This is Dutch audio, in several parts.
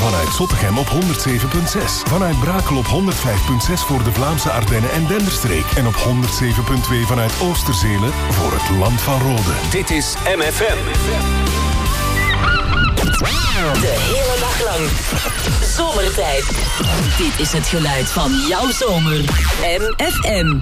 Vanuit Zottegem op 107.6. Vanuit Brakel op 105.6 voor de Vlaamse Ardennen en Denderstreek. En op 107.2 vanuit Oosterzele voor het Land van Rode. Dit is MFM. De hele dag lang. Zomertijd. Dit is het geluid van jouw zomer. MFM.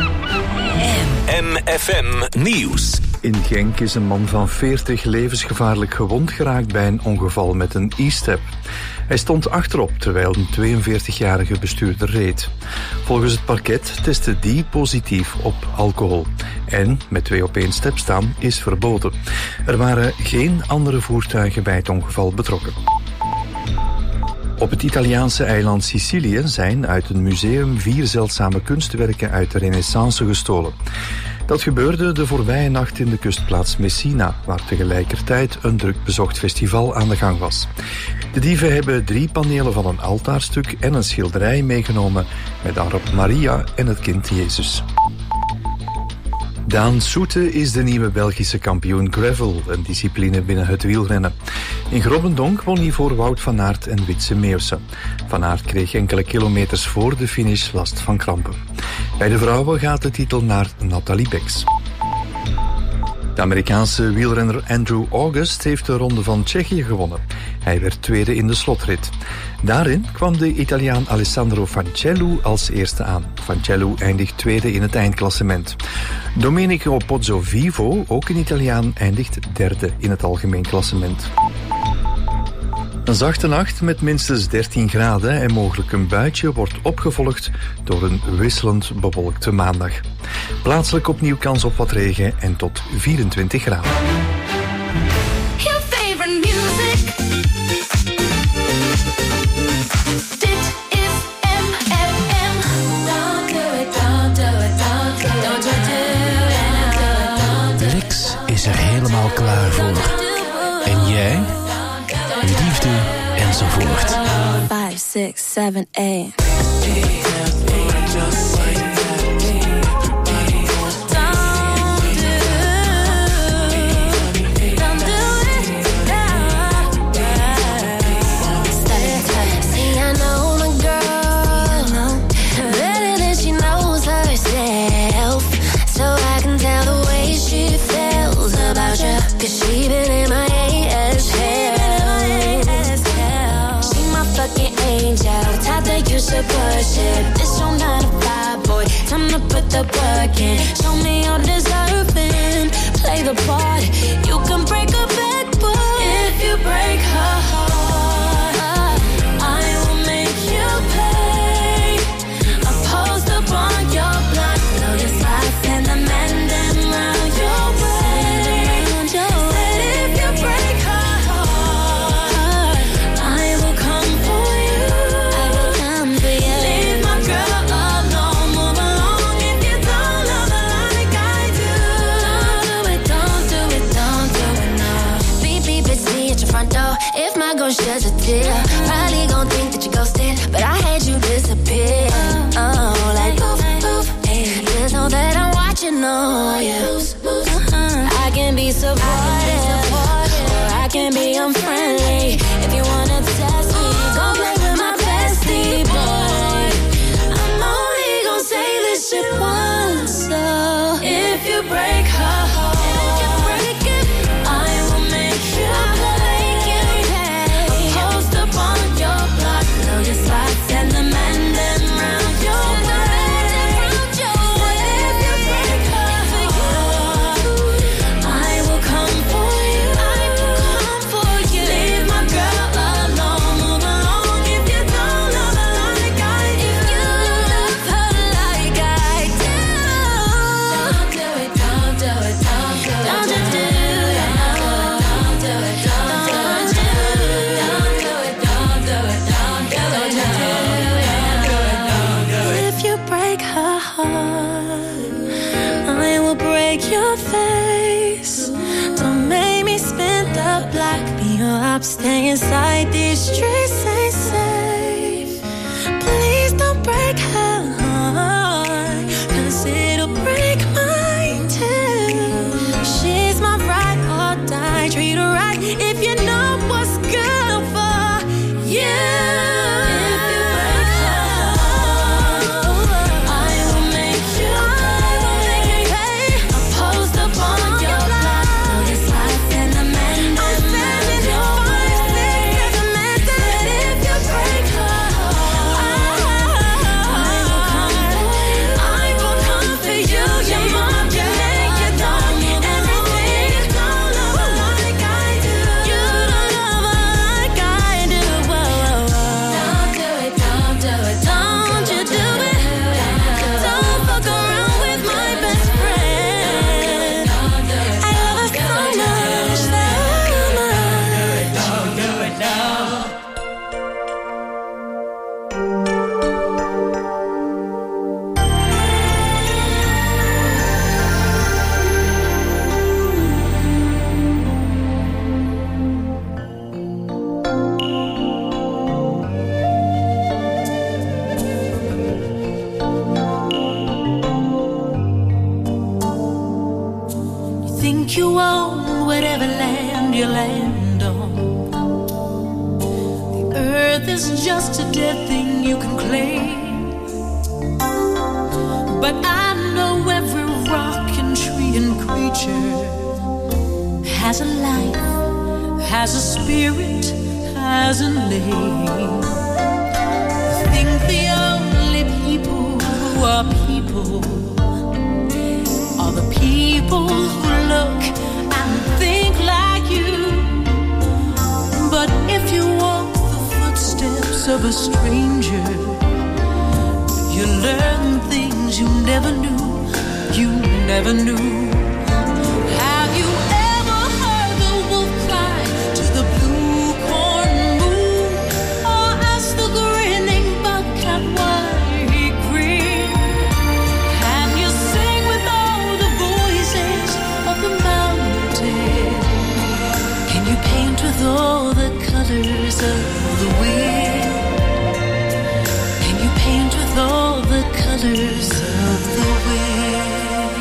MFM Nieuws. In Genk is een man van 40 levensgevaarlijk gewond geraakt bij een ongeval met een e-step. Hij stond achterop terwijl een 42-jarige bestuurder reed. Volgens het parket testte die positief op alcohol. En met 2 op 1 step staan is verboden. Er waren geen andere voertuigen bij het ongeval betrokken. Op het Italiaanse eiland Sicilië zijn uit een museum 4 zeldzame kunstwerken uit de Renaissance gestolen. Dat gebeurde de voorbije nacht in de kustplaats Messina, waar tegelijkertijd een druk bezocht festival aan de gang was. De dieven hebben 3 panelen van een altaarstuk en een schilderij meegenomen met daarop Maria en het kind Jezus. Daan Soete is de nieuwe Belgische kampioen gravel, een discipline binnen het wielrennen. In Grobbendonk won hij voor Wout van Aert en Witse Meeuwse. Van Aert kreeg enkele kilometers voor de finish last van krampen. Bij de vrouwen gaat de titel naar Nathalie Beks. De Amerikaanse wielrenner Andrew August heeft de Ronde van Tsjechië gewonnen. Hij werd tweede in de slotrit. Daarin kwam de Italiaan Alessandro Fancellu als eerste aan. Fancellu eindigt tweede in het eindklassement. Domenico Pozzovivo, ook een Italiaan, eindigt derde in het algemeen klassement. Een zachte nacht met minstens 13 graden en mogelijk een buitje wordt opgevolgd door een wisselend bewolkte maandag. Plaatselijk opnieuw kans op wat regen en tot 24 graden. Your favorite music. Dit is MFM. Don't do it, don't do it, don't do it. Don't you do it. Lex is er helemaal klaar voor. En jij? Liefde enzovoort. 5, 6, 7, 8. Push it. This your 9 to 5, boy. Time to put the work in. Show me you're deserving. Play the part. You can break a bad boy if you break her heart. I will make you pay. A post up on your block. Know your spots and the men them round your way. Said if you break her heart, I will come for you. Leave my girl alone, move along if you don't love her like I do. Don't do it, don't do it, no. Beep, beep, it's me at your front door. If my ghost sheds a tear, probably gon' think that you ghosted, but I had you disappear. Oh, like poof, poof, hey. Just know that I'm watching on you. I can be supportive, or I can be unfriendly. If you wanna test me, go play with my bestie, boy. I'm only gon' say this shit once, so if you break her heart, I will make you pay. A post up on your block, know your spots and the men them round your way. If you break her heart, I will come for you. Leave my girl alone, move along if you don't love her like I do. If you love her like I do. Don't do it, don't do it, don't do it. Don't you do it, don't do it, don't do it. Don't do it, don't do it, don't do it. Don't you do it. If you break her heart, I will break your face. Don't make me spin the block. Be your op, stay inside these streets ain't safe. Please don't break her heart, 'cause it'll break mine too. She's my ride or die, treat her right if you know what's good for you. you land on. The earth is just a dead thing you can claim, but I know every rock and tree and creature has a life, has a spirit, has a name. I think the only people who are people are the people who look and think like you. But if you walk the footsteps of a stranger, you learn things you never knew, you never knew. Have you ever heard the wolf cry to the blue corn moon, or ask the grinning bobcat why he grinned? Can you sing with all the voices of the mountain? Can you paint with all the colors of the wind? Can you paint with all the colors of the wind?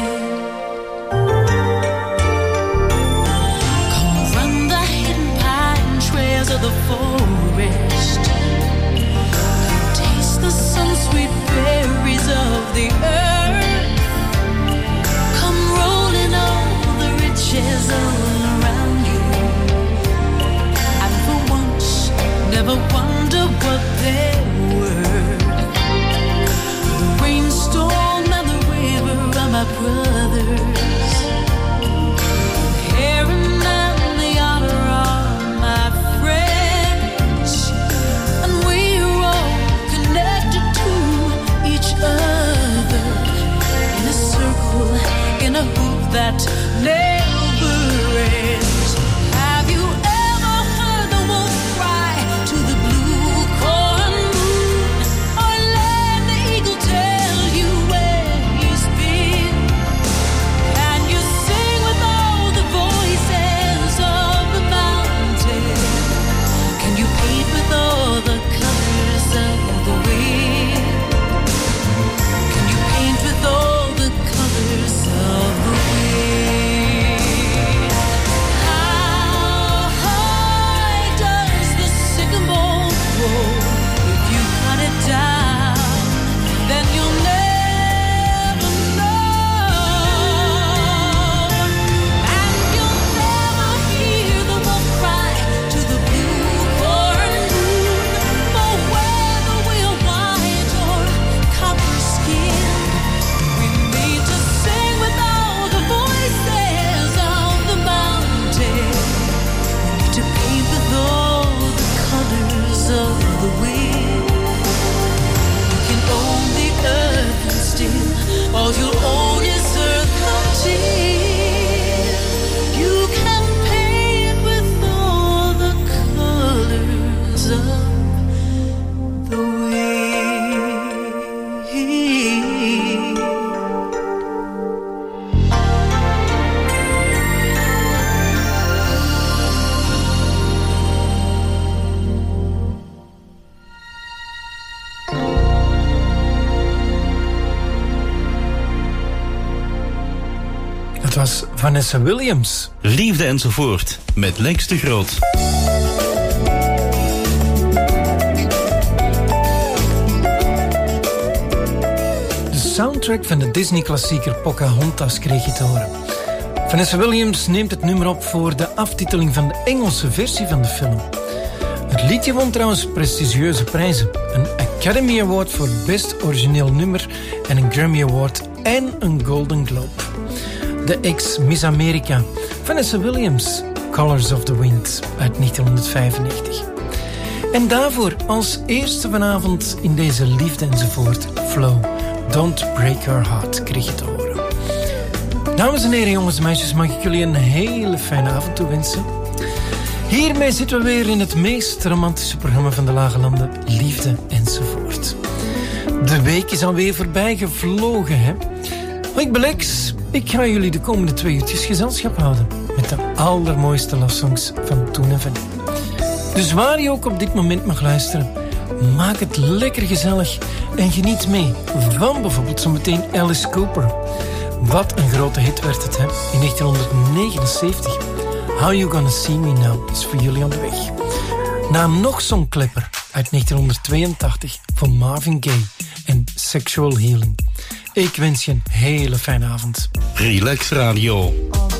Come run the hidden pine trails of the forest. Come taste the sun-sweet berries of the earth. Come rolling all the riches all around you, and for once never wonder what they're worth. The rainstorm and the river are my brothers. The heron and the otter are my friends, and we're all connected to each other in a circle, in a hoop that never ends. Have you ever heard the wolf cry to the blue corn moon, or let the eagle tell you where he's been? Can you sing with all the voices of the mountain? Can you paint with all the colors of the wind? Can you paint with all the colors of the wind? How high does the sycamore grow? If you cut it down, then you'll never know. And you'll never hear the wolf cry to the blue corn moon, or whether we're white or copper skin. We need to sing with all the voices of the mountain. We need to paint with all the colors of the wind. You can own the earth and still all you'll own is earth until you can paint with all the colors of the wind. Dat was Vanessa Williams. Liefde enzovoort met Lex de Groot. De soundtrack van de Disney-klassieker Pocahontas kreeg je te horen. Vanessa Williams neemt het nummer op voor de aftiteling van de Engelse versie van de film. Het liedje won trouwens prestigieuze prijzen. Een Academy Award voor Best Origineel Nummer en een Grammy Award en een Golden Globe. De ex-Miss America, Vanessa Williams, Colors of the Wind uit 1995. En daarvoor als eerste vanavond in deze Liefde enzovoort Flow, Don't Break Your Heart, kreeg je te horen. Dames en heren, jongens en meisjes, mag ik jullie een hele fijne avond toewensen. Hiermee zitten we weer in het meest romantische programma van de Lage Landen, Liefde enzovoort. De week is alweer voorbij gevlogen, hè? Ik ben Lex. Ik ga jullie de komende 2 uurtjes gezelschap houden met de allermooiste lofsongs van toen en van nu. Dus waar je ook op dit moment mag luisteren, maak het lekker gezellig en geniet mee van bijvoorbeeld zometeen Alice Cooper. Wat een grote hit werd het, hè? In 1979. How You Gonna See Me Now is voor jullie onderweg. Na nog zo'n klepper uit 1982 van Marvin Gaye en Sexual Healing. Ik wens je een hele fijne avond. Relax Radio.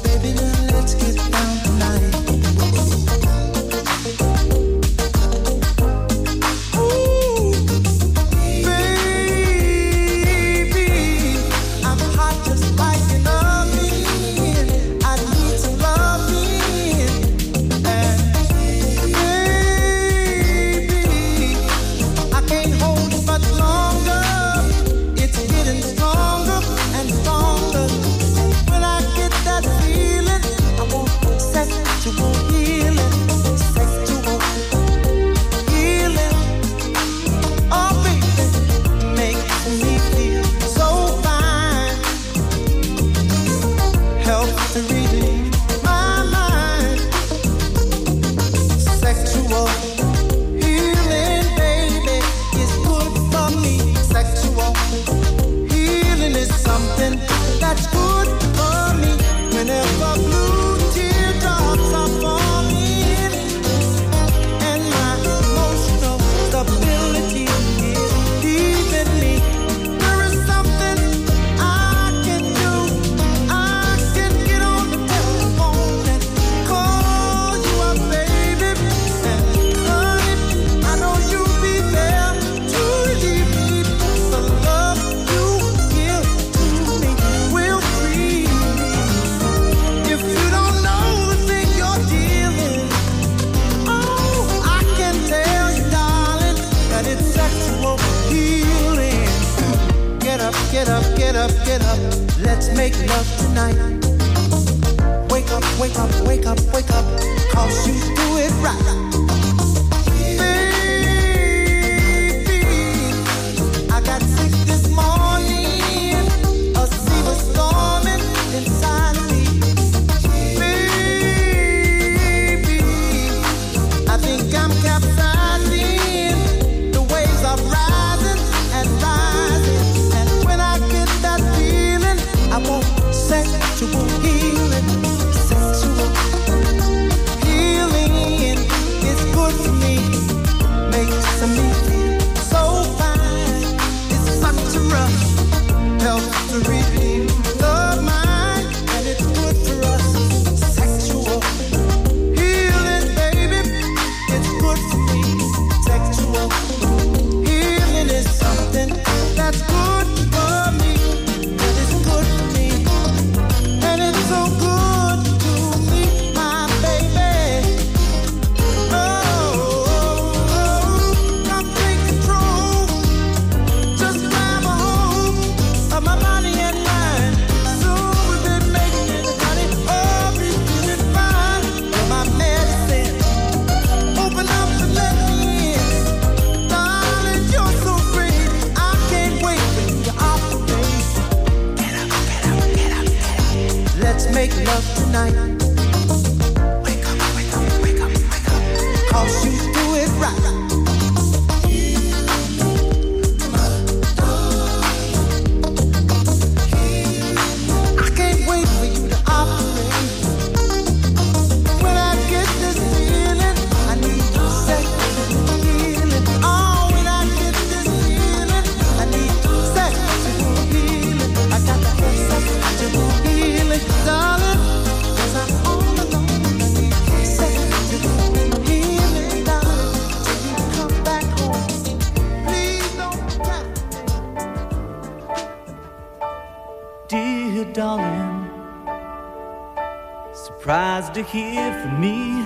To hear from me,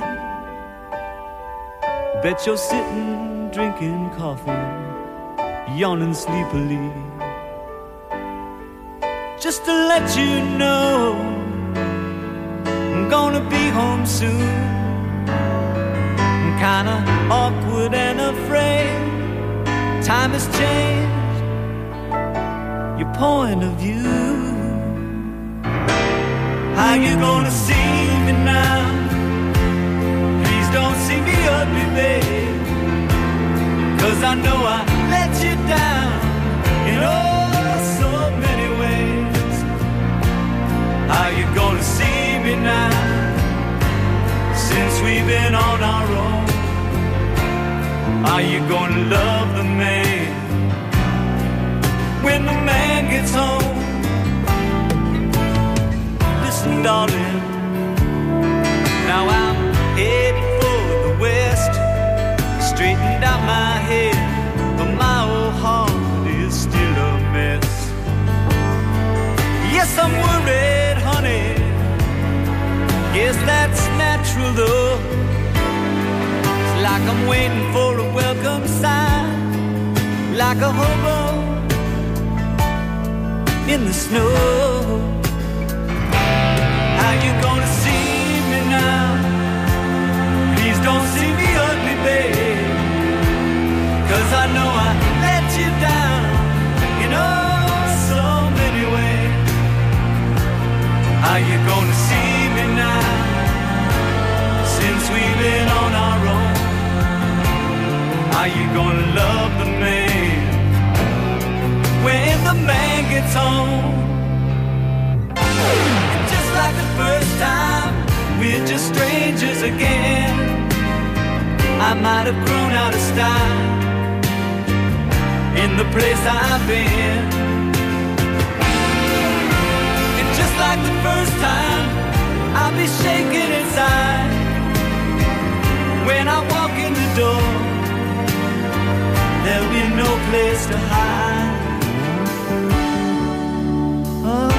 bet you're sitting drinking coffee, yawning sleepily. Just to let you know, I'm gonna be home soon. I'm kinda awkward and afraid. Time has changed your point of view. How you gonna see me now? Please don't see me ugly, babe, 'cause I know I let you down in oh so many ways. How you gonna see me now? since we've been on our own. Are you gonna love the man when the man gets home? Listen, darling, now I'm headed for the west. Straightened out my head, but my old heart is still a mess. Yes, I'm worried, honey. Guess that's natural though. It's like I'm waiting for a welcome sign, like a hobo in the snow. How you gonna see me now? Please don't see me ugly, babe, 'cause I know I let you down in oh so many ways. Are you gonna see me now, since we've been on our own? Are you gonna love the man when the man gets home? And just like the first time, we're just strangers again. I might have grown out of style in the place I've been. And just like the first time, I'll be shaking inside when I walk in the door. There'll be no place to hide. Oh,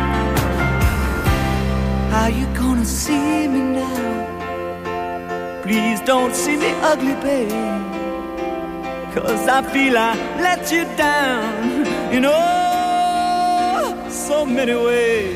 how you gonna see me now? Please don't see me ugly, babe, 'cause I feel I let you down in oh so many ways.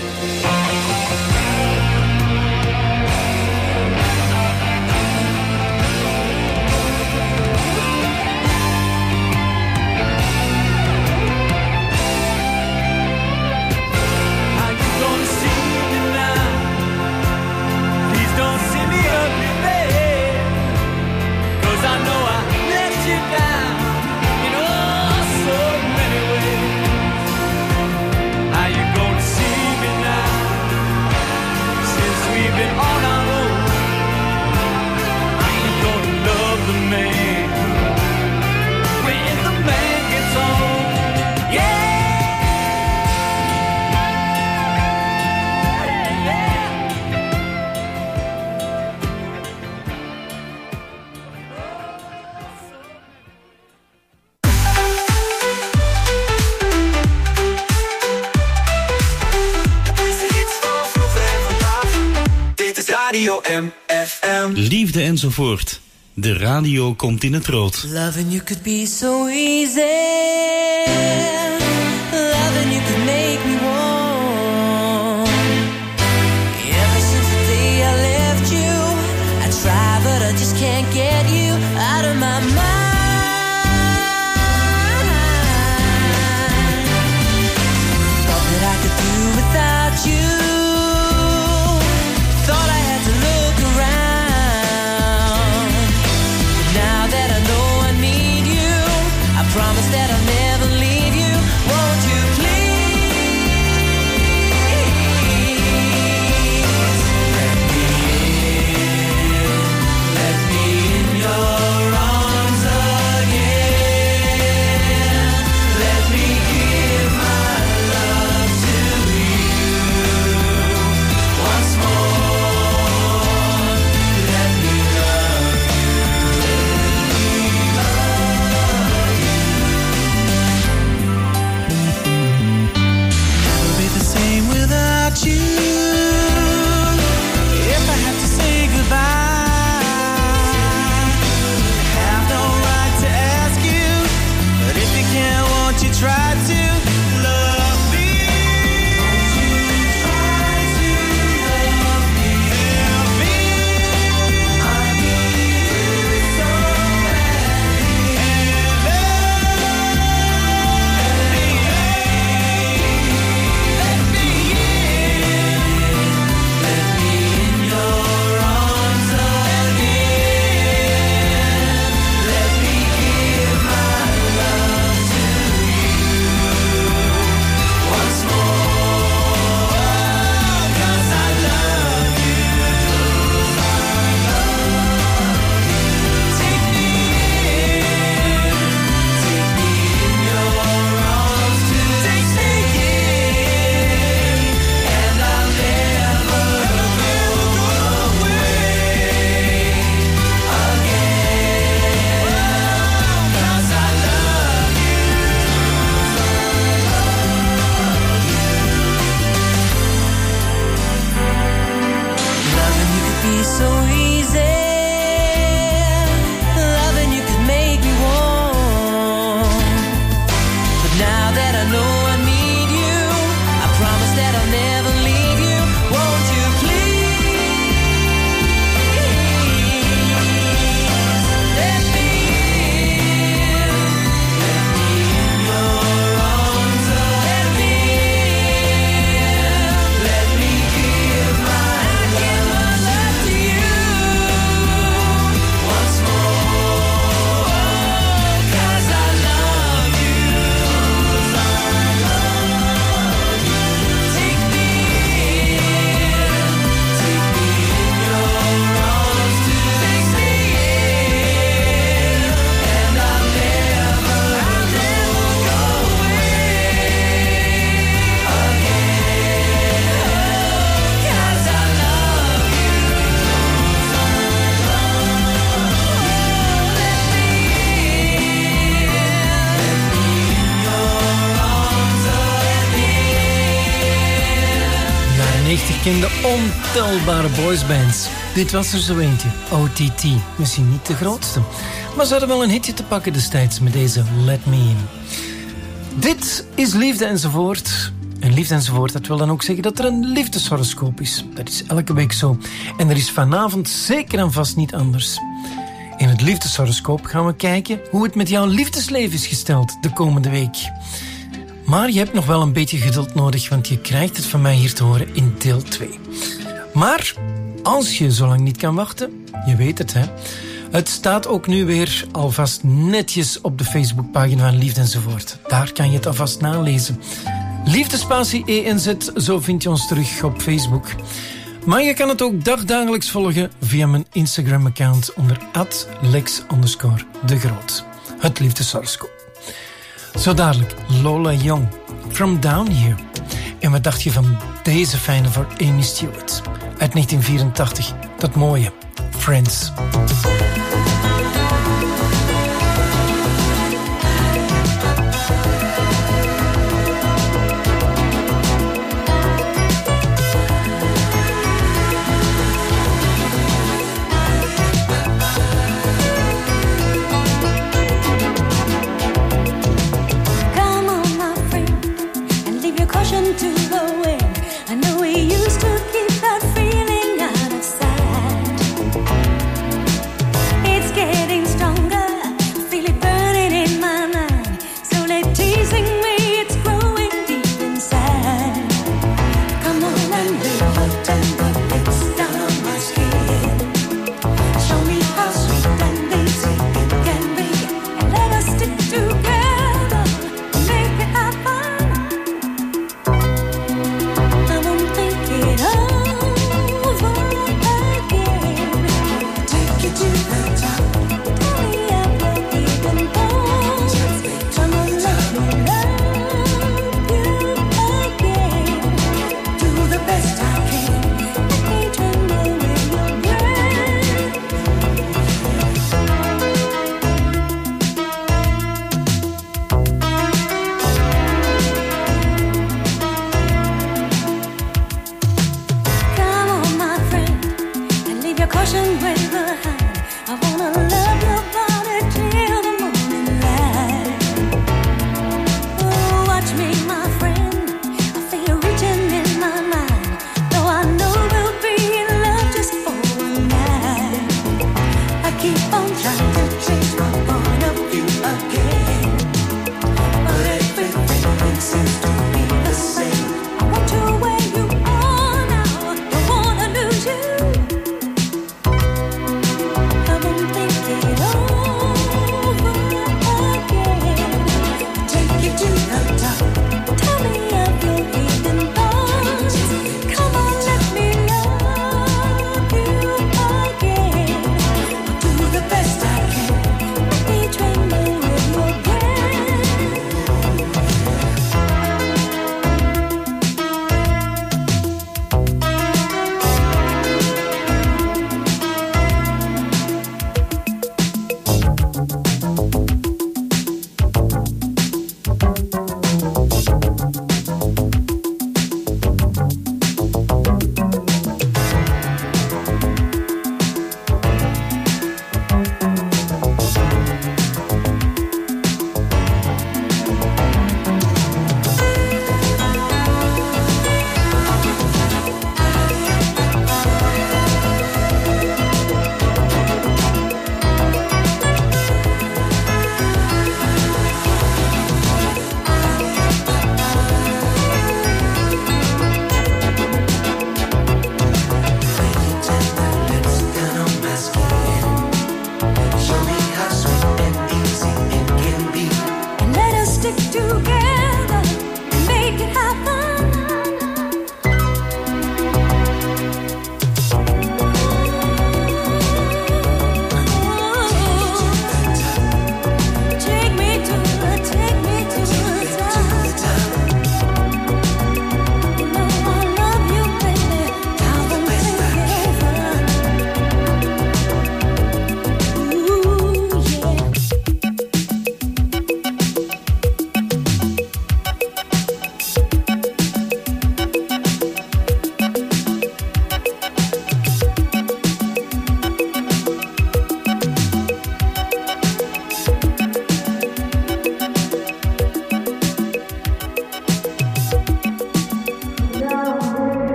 Radio MFM. Liefde enzovoort. De radio komt in het rood. Loving you could be so easy. Loving you could make me warm. Ever since the day I left you, I try but I just can't get you out of my mind. Thought that I could do without you. Thought I had to look around. But now that I know I need you, I promise that I'll never leave you. Whoa. bekende ontelbare boysbands. Dit was er zo eentje, OTT. Misschien niet de grootste, maar ze hadden wel een hitje te pakken destijds met deze Let Me In. Dit is Liefde Enzovoort. En Liefde Enzovoort, dat wil dan ook zeggen dat er een liefdeshoroscoop is. Dat is elke week zo. En er is vanavond zeker en vast niet anders. In het liefdeshoroscoop gaan we kijken hoe het met jouw liefdesleven is gesteld de komende week. Maar je hebt nog wel een beetje geduld nodig, want je krijgt het van mij hier te horen in deel 2. Maar als je zo lang niet kan wachten, je weet het hè. Het staat ook nu weer alvast netjes op de Facebookpagina van Liefde Enzovoort. Daar kan je het alvast nalezen. Liefdespatie ENZ, zo vind je ons terug op Facebook. Maar je kan het ook dagdagelijks volgen via mijn Instagram-account onder @lex_degroot. Het liefdeshoroscoop. Zo dadelijk Lola Young, From Down Here. En wat dacht je van deze fijne voor Amy Stewart? Uit 1984, dat mooie Friends. It's getting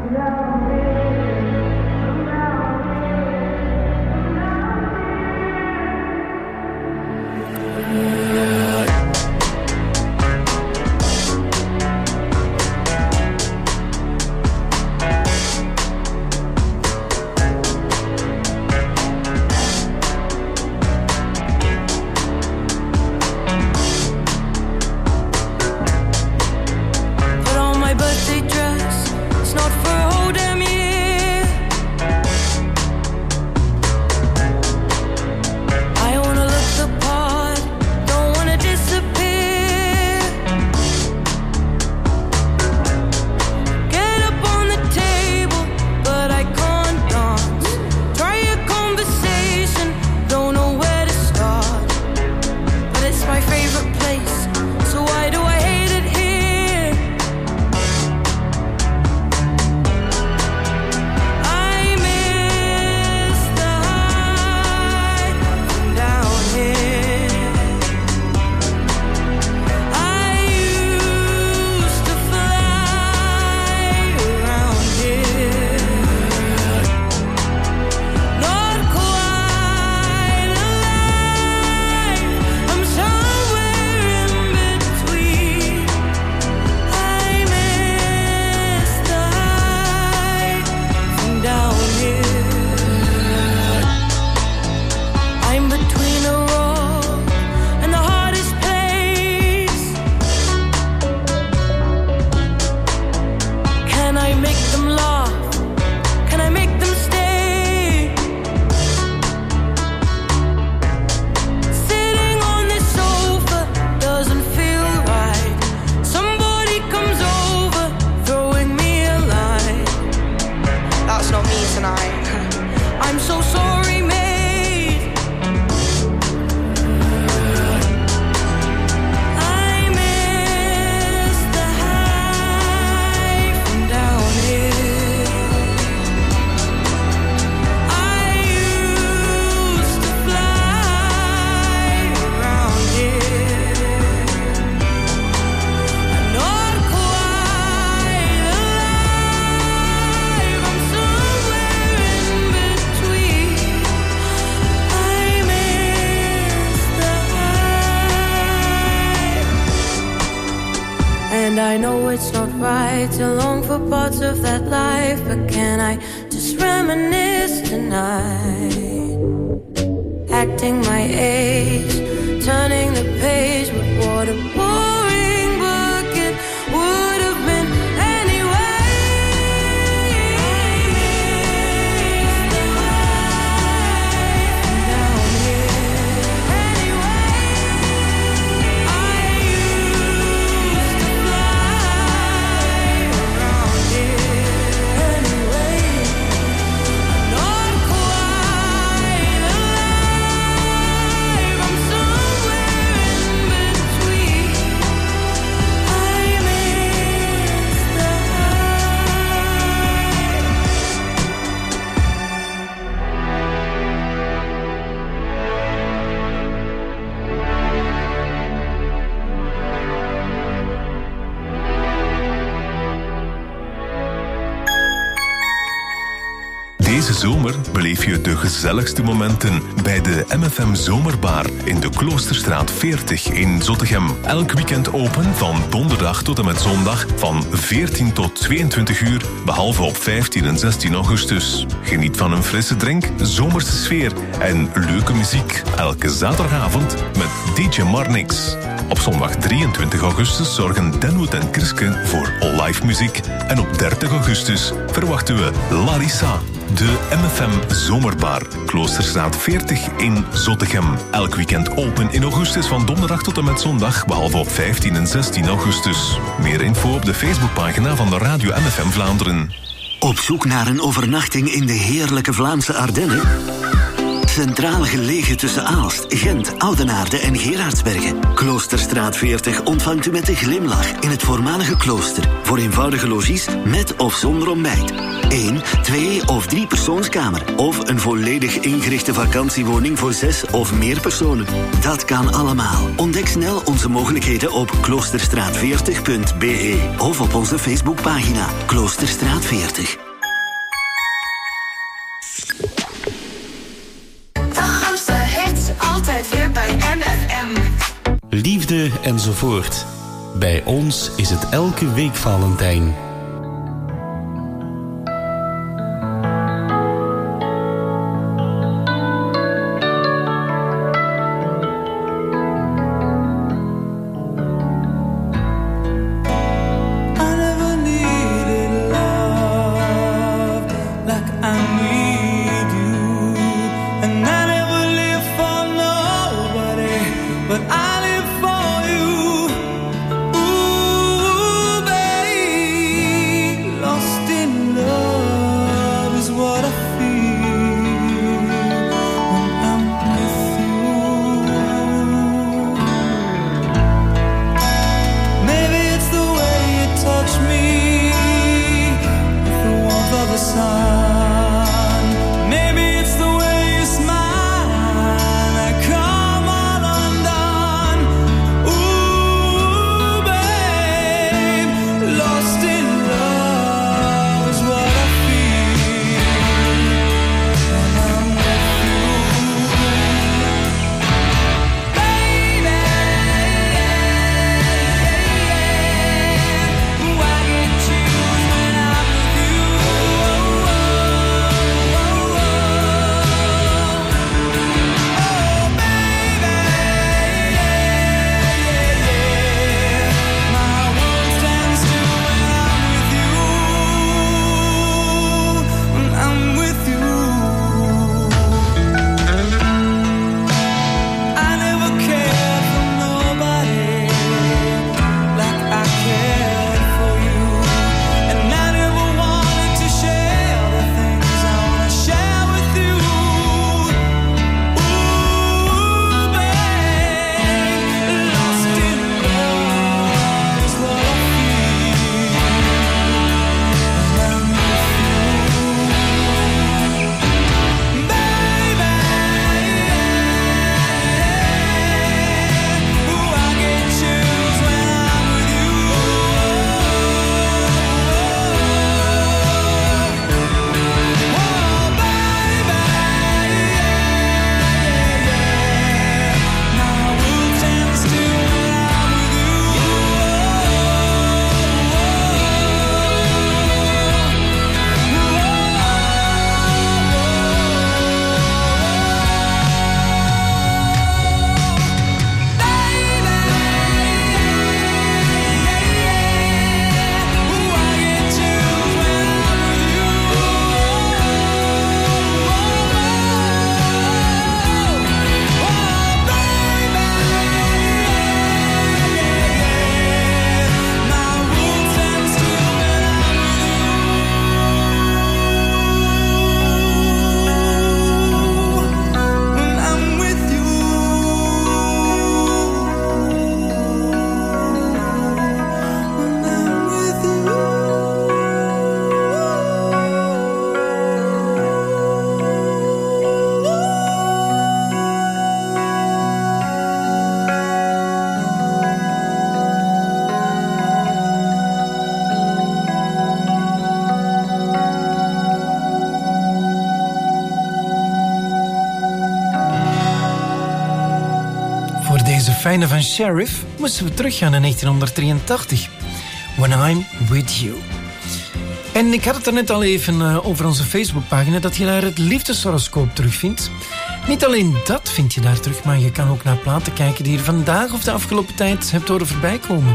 I know it's not right to long for parts of that life, but can I just reminisce tonight? Acting my age, turning the page, but what a boring book it would have been anyway. Down here, anyway, I used to fly around here anyway. Not quite alive, I'm somewhere in between. I miss the Deze zomer beleef je de gezelligste momenten bij de MFM Zomerbar in de Kloosterstraat 40 in Zottegem. Elk weekend open van donderdag tot en met zondag van 14 tot 22 uur, behalve op 15 en 16 augustus. Geniet van een frisse drink, zomerse sfeer en leuke muziek. Elke zaterdagavond met DJ Marnix. Op zondag 23 augustus zorgen Denwood en Kriske voor live muziek. En op 30 augustus verwachten we Larissa. De MFM Zomerbar, Kloosterstraat 40 in Zottegem. Elk weekend open in augustus van donderdag tot en met zondag, behalve op 15 en 16 augustus. Meer info op de Facebookpagina van de Radio MFM Vlaanderen. Op zoek naar een overnachting in de heerlijke Vlaamse Ardennen? Centraal gelegen tussen Aalst, Gent, Oudenaarde en Gerardsbergen. Kloosterstraat 40 ontvangt u met een glimlach in het voormalige klooster. Voor eenvoudige logies met of zonder ontbijt. 1, 2 of 3 persoonskamer. Of een volledig ingerichte vakantiewoning voor 6 of meer personen. Dat kan allemaal. Ontdek snel onze mogelijkheden op kloosterstraat40.be of op onze Facebookpagina Kloosterstraat 40. De grootste hits altijd weer bij MFM. Liefde enzovoort. Bij ons is het elke week Valentijn. fijne van Sheriff moesten we teruggaan naar 1983. When I'm With You. En ik had het er net al even over onze Facebookpagina, dat je daar het liefdeshoroscoop terugvindt. Niet alleen dat vind je daar terug, maar je kan ook naar platen kijken die je vandaag of de afgelopen tijd hebt horen voorbij komen.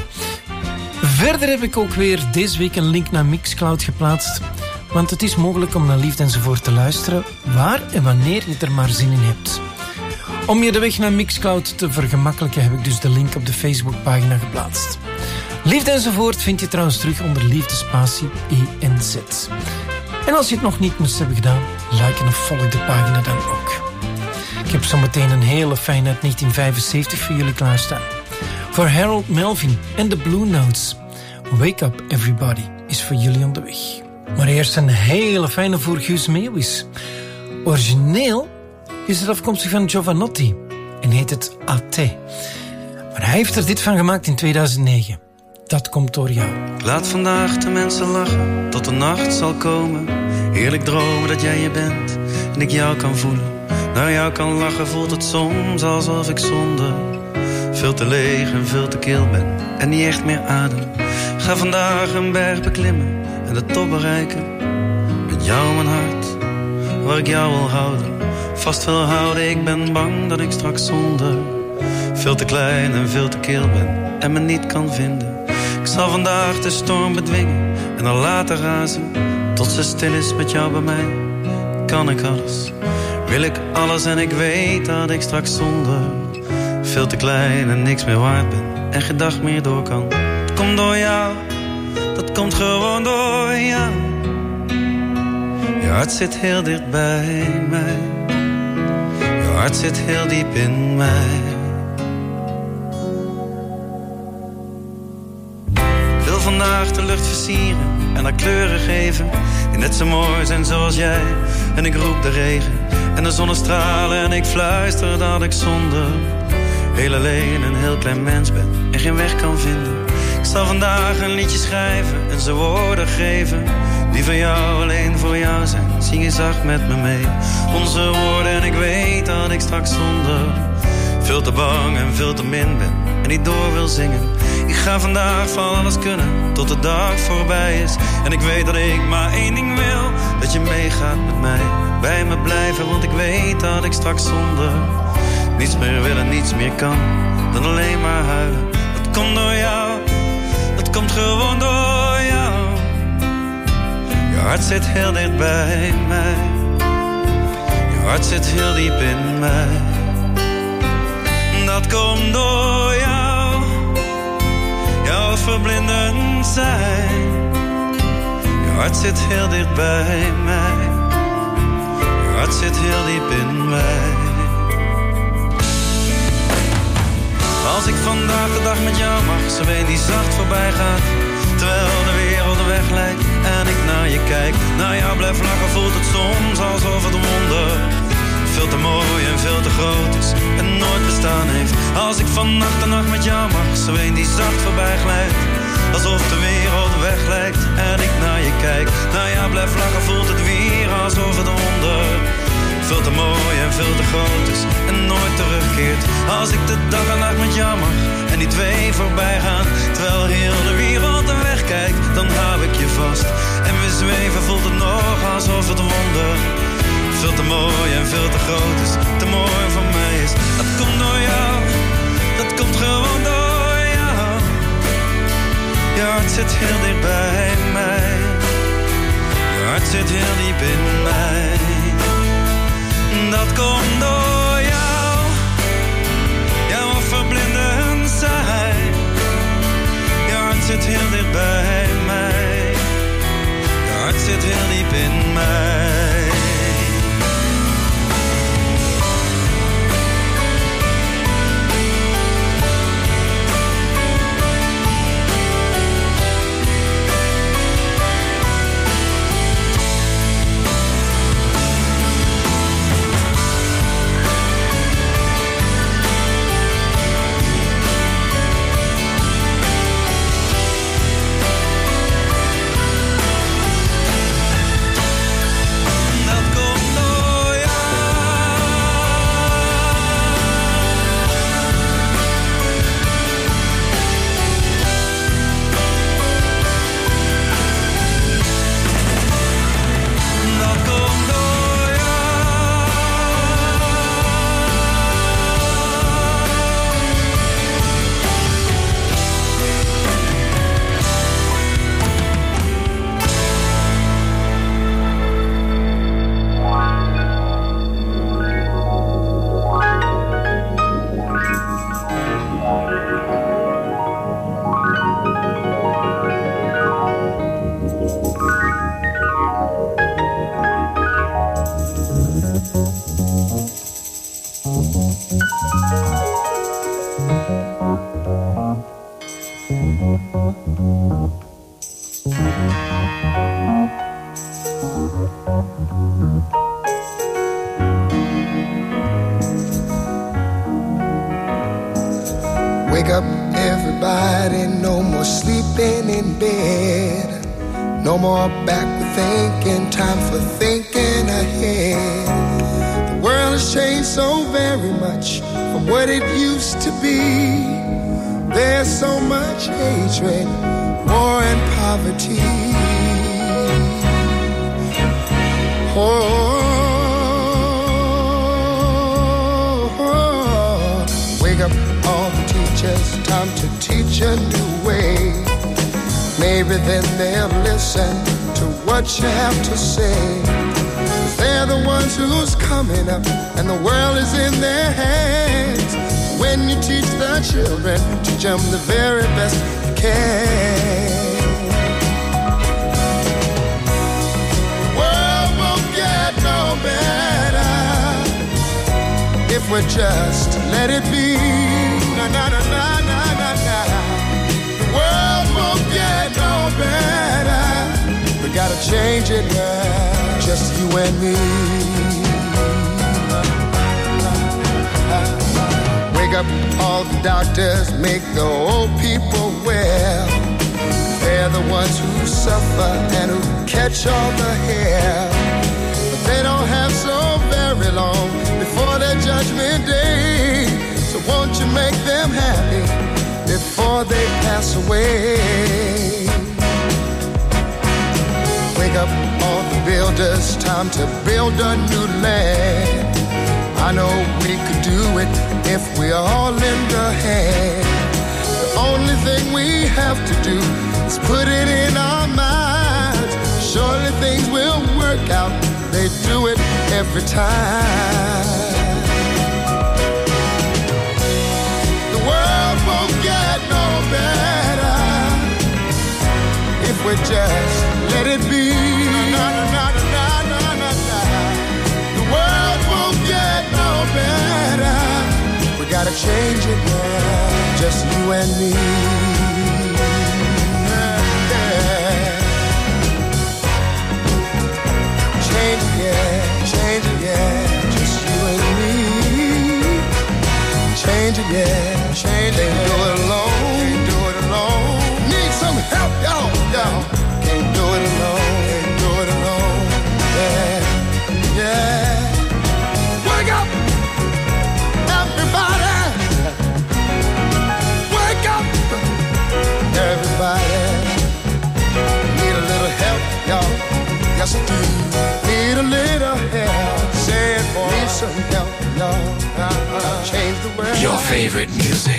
Verder heb ik ook weer deze week een link naar Mixcloud geplaatst. Want het is mogelijk om naar Liefde enzovoort te luisteren, waar en wanneer je er maar zin in hebt. Om je de weg naar Mixcloud te vergemakkelijken heb ik dus de link op de Facebookpagina geplaatst. Liefde enzovoort vind je trouwens terug onder liefdespatie ENZ. En als je het nog niet moest hebben gedaan, like en volg de pagina dan ook. Ik heb zometeen een hele fijne uit 1975 voor jullie klaarstaan. Voor Harold Melvin en de Blue Notes. Wake Up Everybody is voor jullie onderweg. Maar eerst een hele fijne voor Guus Meeuwis. Origineel is het afkomstig van Giovanotti en heet het A.T. Maar hij heeft er dit van gemaakt in 2009. Dat komt door jou. Laat vandaag de mensen lachen, tot de nacht zal komen. Heerlijk dromen dat jij je bent en ik jou kan voelen. Naar jou kan lachen voelt het soms alsof ik zonder veel te leeg en veel te kil ben en niet echt meer adem. Ga vandaag een berg beklimmen en de top bereiken. Met jou mijn hart, waar ik jou wil houden. Vast wil houden, ik ben bang dat ik straks zonder veel te klein en veel te kil ben en me niet kan vinden. Ik zal vandaag de storm bedwingen en dan laten razen. Tot ze stil is met jou bij mij, kan ik alles. Wil ik alles en ik weet dat ik straks zonder veel te klein en niks meer waard ben en geen dag meer door kan. Het komt door jou, dat komt gewoon door jou. Je hart zit heel dicht bij mij. Je hart zit heel diep in mij. Ik wil vandaag de lucht versieren en haar kleuren geven die net zo mooi zijn zoals jij. En ik roep de regen en de zonnestralen en ik fluister dat ik zonder heel alleen een heel klein mens ben en geen weg kan vinden. Ik zal vandaag een liedje schrijven en ze woorden geven die van jou alleen voor jou zijn. Zing je zacht met me mee onze woorden en ik weet dat ik straks zonder veel te bang en veel te min ben en niet door wil zingen. Ik ga vandaag van alles kunnen tot de dag voorbij is. En ik weet dat ik maar één ding wil, dat je meegaat met mij, bij me blijven. Want ik weet dat ik straks zonder niets meer wil en niets meer kan dan alleen maar huilen. Dat komt door jou, dat komt gewoon door jou. Je hart zit heel dicht bij mij. Je hart zit heel diep in mij. Dat komt door jou. Jouw verblindend zijn. Je hart zit heel dicht bij mij. Je hart zit heel diep in mij. Als ik vandaag de dag met jou mag, zo een die zacht voorbij gaat, terwijl de wereld een weg lijkt en ik naar je kijk. Naar jou blijf lachen voelt het soms alsof het wonder veel te mooi en veel te groot is en nooit bestaan heeft. Als ik van nacht en nacht met jou mag, zo een die zacht voorbij glijdt, alsof de wereld weg lijkt en ik naar je kijk. Naar jou blijf lachen voelt het weer alsof het wonder veel te mooi en veel te groot is en nooit terugkeert. Als ik de dag en nacht met jou mag en die twee voorbij gaan, terwijl heel de wereld een weg kijkt, dan hou ik je vast. En we zweven voelt het nog alsof het wonder veel te mooi en veel te groot is, te mooi voor mij is. Dat komt door jou, dat komt gewoon door jou. Je hart zit heel dicht bij mij. Je hart zit heel diep in mij. Dat komt door jou. Jouw verblindend zijn. Je hart zit heel dicht bij mij. Je hart zit heel diep in mij. Wake up, everybody, no more sleeping in bed. No more backward thinking, time for thinking ahead. The world has changed so very much from what it used to be. There's so much hatred, war and poverty. Wake up all the teachers, time to teach a new way. Maybe then they'll listen to what you have to say. 'Cause they're the ones who's coming up and the world is in their hands. When you teach the children, teach them the very best you can. The world won't get no better if we just let it be. Na na na na na na na. The world won't get no better. We gotta change it now, just you and me. Wake up all the doctors, make the old people well. They're the ones who suffer and who catch all the hair. But they don't have so very long before their judgment day. So won't you make them happy before they pass away? Wake up all the builders, time to build a new land. I know we could do it if we all lend a hand. The only thing we have to do is put it in our minds. Surely things will work out. They do it every time. The world won't get no better if we just let it be. Na, na, na, na, na, na, na. The world won't get no better. We gotta change it now, just you and me. Yeah. Change it, yeah, change it, yeah, just you and me. Change it, yeah, change it. Can't do it alone, can't do it alone. Need some help, y'all, y'all. Can't do it alone, can't do it alone. Yeah, yeah. Wake up, everybody. Wake up, everybody. Need a little help, y'all. Yes, I do. Need a little help. Say it, boy. Need some help, y'all. Change the world. Your favorite music.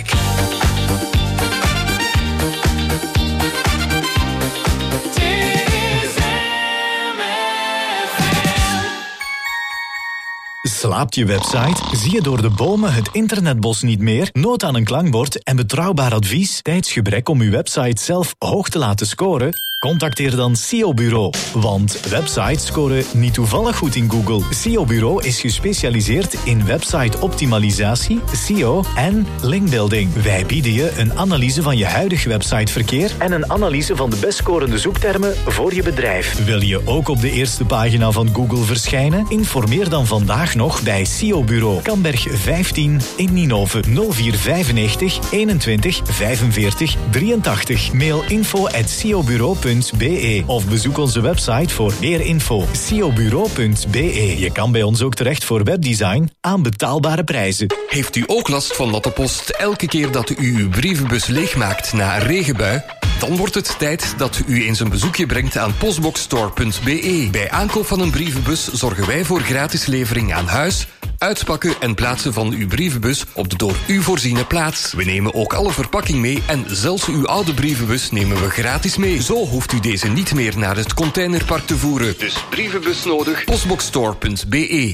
Slaapt je website? Zie je door de bomen het internetbos niet meer? Nood aan een klankbord en betrouwbaar advies? Tijdsgebrek om uw website zelf hoog te laten scoren? Contacteer dan SEO Bureau. Want websites scoren niet toevallig goed in Google. SEO Bureau is gespecialiseerd in website-optimalisatie, SEO en linkbuilding. Wij bieden je een analyse van je huidig websiteverkeer en een analyse van de best scorende zoektermen voor je bedrijf. Wil je ook op de eerste pagina van Google verschijnen? Informeer dan vandaag nog bij SEO Bureau. Kamberg 15 in Ninove 0495 21 45 83. Mail info@seobureau.be of bezoek onze website voor meer info. seobureau.be. Je kan bij ons ook terecht voor webdesign aan betaalbare prijzen. Heeft u ook last van dat de post elke keer dat u uw brievenbus leegmaakt na een regenbui? Dan wordt het tijd dat u eens een bezoekje brengt aan postboxstore.be. Bij aankoop van een brievenbus zorgen wij voor gratis levering aan huis, uitpakken en plaatsen van uw brievenbus op de door u voorziene plaats. We nemen ook alle verpakking mee en zelfs uw oude brievenbus nemen we gratis mee. Zo hoeft u deze niet meer naar het containerpark te voeren. Dus brievenbus nodig, postboxstore.be.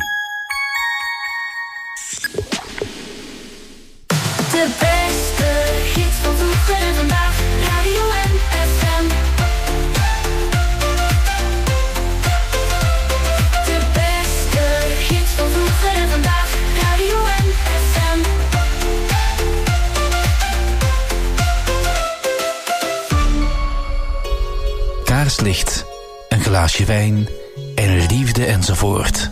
De beste hits van vroeger en vandaag, Radio FM. De beste hits van vroeger en vandaag, Radio FM. Kaarslicht, een glaasje wijn en en liefde enzovoort.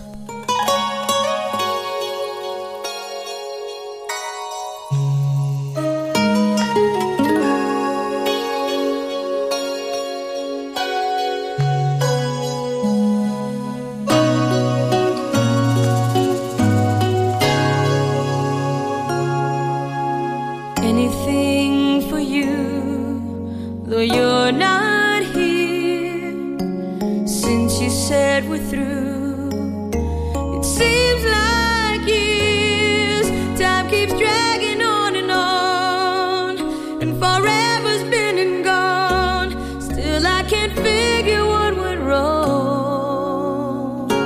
Anything for you, though you're not here. Since you said we're through, it seems like years. Time keeps dragging on, and forever's been and gone. Still I can't figure what went wrong.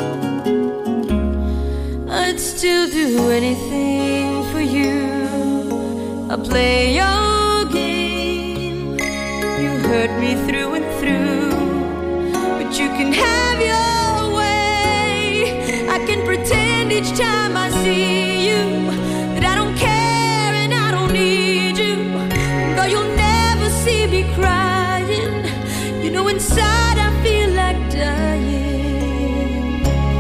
I'd still do anything for you. I'll play your game. You hurt me through and through, but you can have your way. I can pretend each time I see you that I don't care and I don't need you. Though you'll never see me crying, you know inside I feel like dying.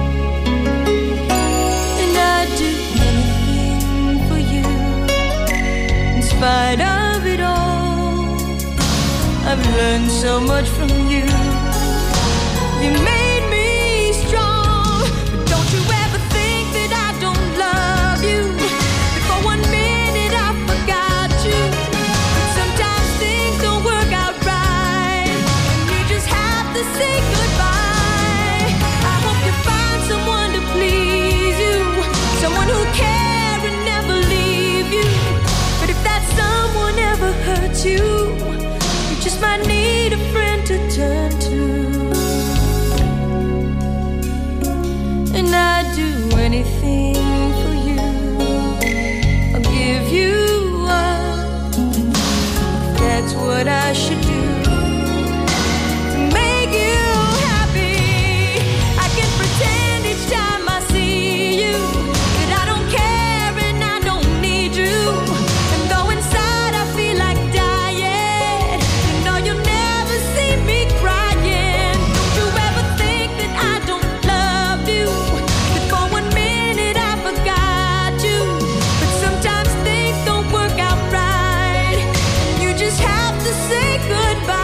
And I'd do anything for you. In spite of it all, I've learned so much from you. You made me strong. But don't you ever think that I don't love you. That for 1 minute I forgot you. But sometimes things don't work out right, and you just have to say goodbye. I hope you find someone to please you, someone who'll care and never leave you. But if that someone ever hurts you, you just might need a friend to turn to. And I'd do anything for you. I'll give you up. That's what I should do to make you happy. I can pretend each time I see you that I don't care and I don't need you. And though inside I feel like dying, you know you'll never see me crying. Don't you ever think that I don't love you. That for 1 minute I forgot you. But sometimes things don't work out right, and you just have to say goodbye.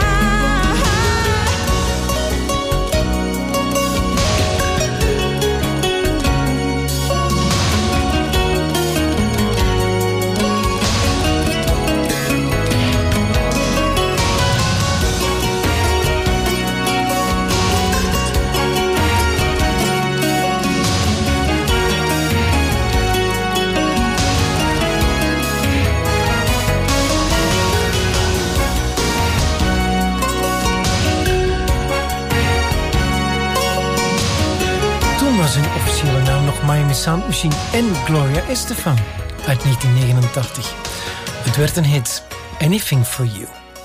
Toen was hun officiële naam nog Miami Sound Machine en Gloria Estefan uit 1989. Het werd een hit, Anything for You.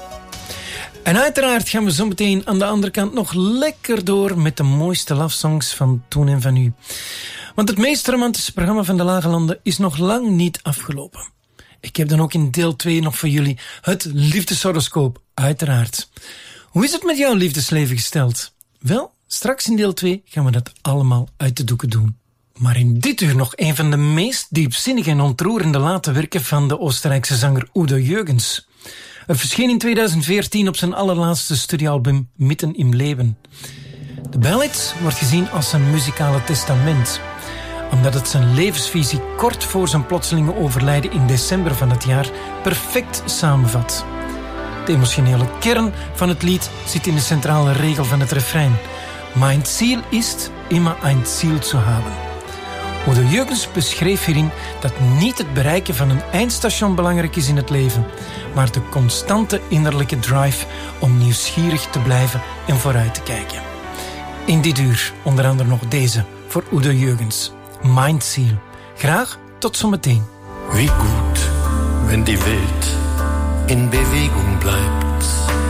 En uiteraard gaan we zo meteen aan de andere kant nog lekker door met de mooiste love songs van toen en van nu. Want het meest romantische programma van de Lage Landen is nog lang niet afgelopen. Ik heb dan ook in deel 2 nog voor jullie het liefdeshoroscoop, uiteraard. Hoe is het met jouw liefdesleven gesteld? Wel, straks in deel 2 gaan we dat allemaal uit de doeken doen. Maar in dit uur nog een van de meest diepzinnige en ontroerende late werken van de Oostenrijkse zanger Udo Jürgens. Het verscheen in 2014 op zijn allerlaatste studioalbum Mitten im Leben. De ballad wordt gezien als zijn muzikale testament, omdat het zijn levensvisie kort voor zijn plotselinge overlijden in december van het jaar perfect samenvat. De emotionele kern van het lied zit in de centrale regel van het refrein. Mein Ziel ist, immer ein Ziel zu haben. Udo Jürgens beschreef hierin dat niet het bereiken van een eindstation belangrijk is in het leven, maar de constante innerlijke drive om nieuwsgierig te blijven en vooruit te kijken. In dit uur onder andere nog deze voor Udo Jürgens, Mein Ziel. Graag tot zometeen. Wie gut, wenn die Welt in Bewegung bleibt.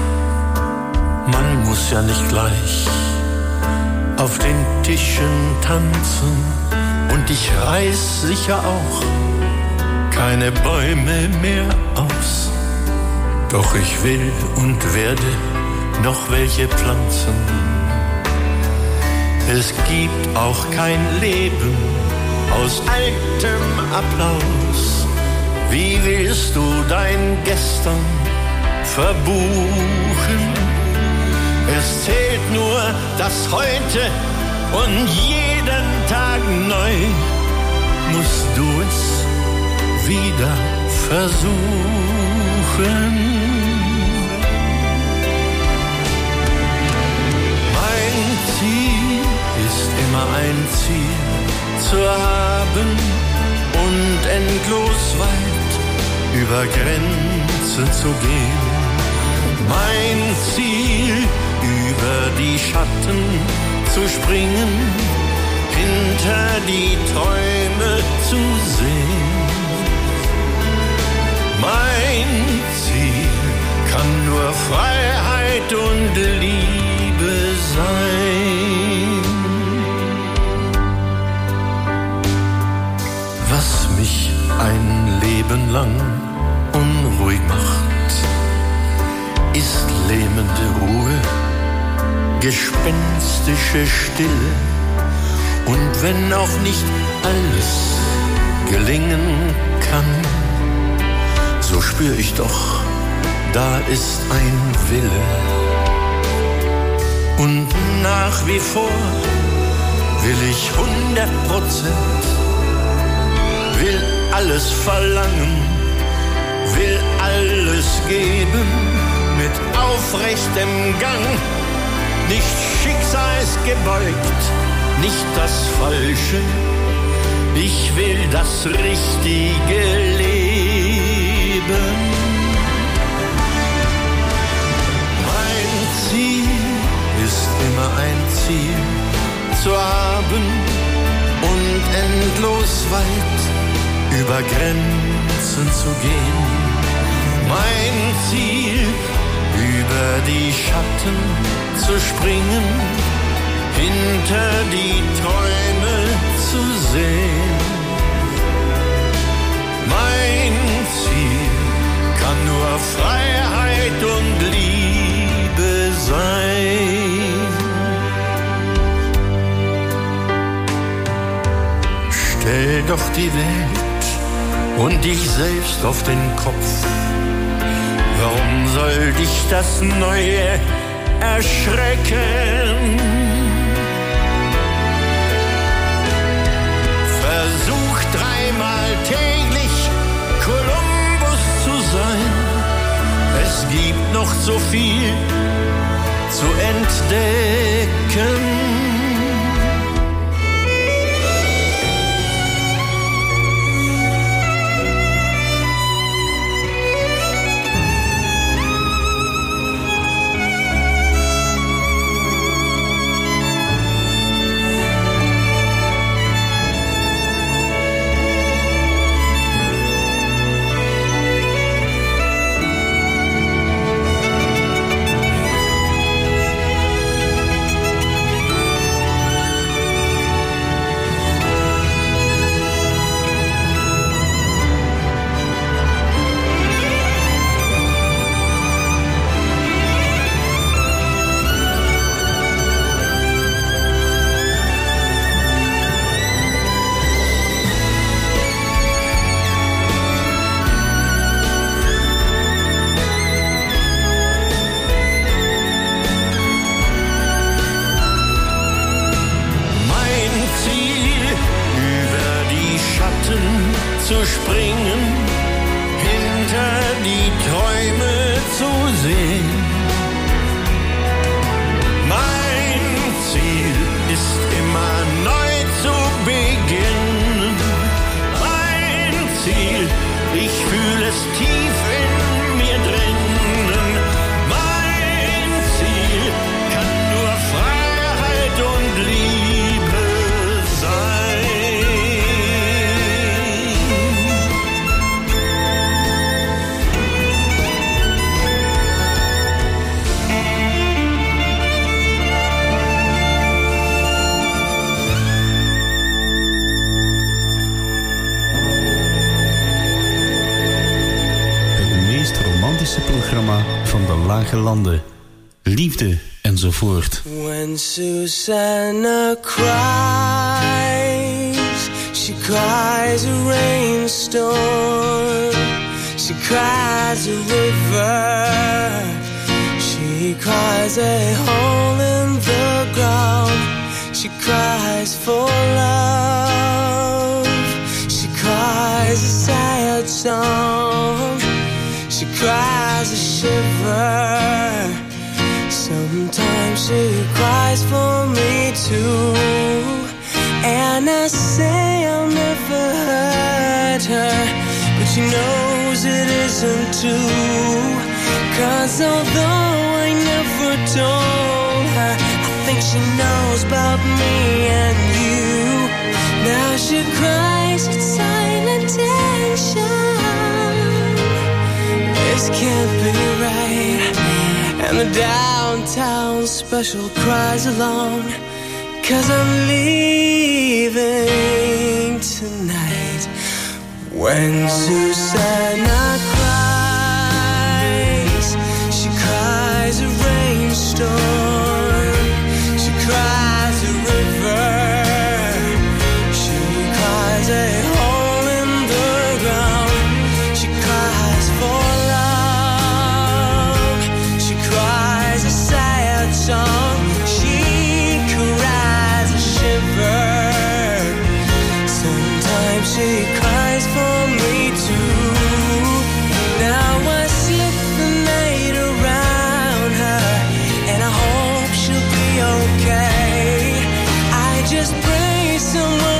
Man muss ja nicht gleich auf den Tischen tanzen. Und ich reiß sicher auch keine Bäume mehr aus. Doch ich will und werde noch welche pflanzen. Es gibt auch kein Leben aus altem Applaus. Wie willst du dein Gestern verbuchen? Es zählt nur das Heute und jeden Tag neu musst du es wieder versuchen. Mein Ziel ist immer ein Ziel zu haben und endlos weit über Grenzen zu gehen. Mein Ziel, über die Schatten zu springen, hinter die Träume zu sehen. Mein Ziel kann nur Freiheit und Liebe sein. Was mich ein Leben lang unruhig macht, ist lähmende Ruhe, gespenstische Stille. Und wenn auch nicht alles gelingen kann, so spür ich doch, da ist ein Wille. Und nach wie vor will ich 100%, will alles verlangen, will alles geben, mit aufrechtem Gang, nicht schicksalsgebeugt, nicht das Falsche, ich will das richtige Leben. Mein Ziel ist immer ein Ziel zu haben und endlos weit über Grenzen zu gehen. Mein Ziel, über die Schatten zu springen, hinter die Träume zu sehen. Mein Ziel kann nur Freiheit und Liebe sein. Stell doch die Welt und dich selbst auf den Kopf. Warum soll dich das Neue erschrecken? Versuch dreimal täglich Kolumbus zu sein. Es gibt noch so viel zu entdecken. Programma van de Lage Landen. Liefde enzovoort. When Susanna cries, she cries a rainstorm, she cries a river, she cries a hole in the ground, she cries for love, she cries a sad song, she cries a shiver. Sometimes she cries for me too, and I say I'll never hurt her, but she knows it isn't true. 'Cause although I never told her, I think she knows about me and you. Now she cries in silent tension. This can't be right. And the downtown special cries along, 'cause I'm leaving tonight. When Susanna cries, she cries a rainstorm, she cries a river, she cries a hole in the ground, she cries for love, she cries a sad song, she cries a shiver. Sometimes she cries for me too. Now I slip the night around her, and I hope she'll be okay. I just pray someone